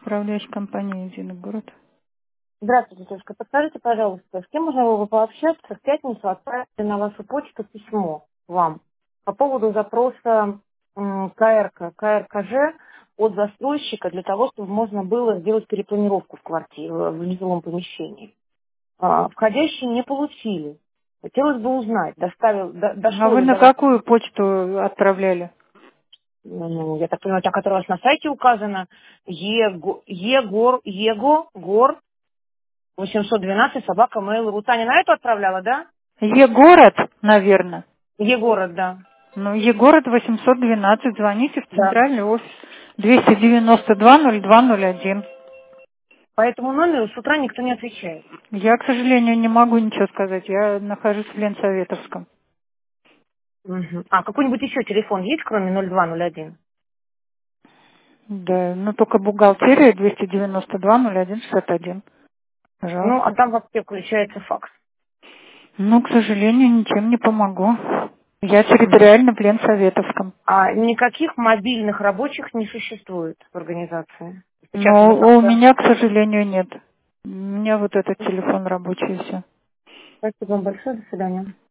управляющая компания «Единый город». Здравствуйте, девушка. Подскажите, пожалуйста, с кем можно было бы пообщаться в пятницу, отправить на вашу почту письмо вам по поводу запроса КРКЖ от застройщика для того, чтобы можно было сделать перепланировку в квартире, в жилом помещении. Входящие не получили. Хотелось бы узнать, А дошло вы ли на до вас, какую почту отправляли? я так понимаю, та, которая у вас на сайте указана, ЕГОР 812 собака Mail.ru. Таня на эту отправляла, да? Е-город, наверное. Егород, да. Ну, Е-город 812. Звоните в Да. центральный офис 292-02-01. По этому номеру с утра никто не отвечает. Я, к сожалению, не могу ничего сказать. Я нахожусь в Ленсоветовском. Мгм. А какой-нибудь еще телефон есть, кроме 0201? Да, ну только бухгалтерия 292-01-61. Ну, а Пожалуйста. там вообще включается факс. Ну, к сожалению, ничем не помогу. Я Мгм. территориально в Ленсоветовском. А никаких мобильных рабочих не существует в организации. Сейчас Но уже у как-то... меня, к сожалению, нет. У меня вот этот телефон рабочий и все. Спасибо вам большое, до свидания.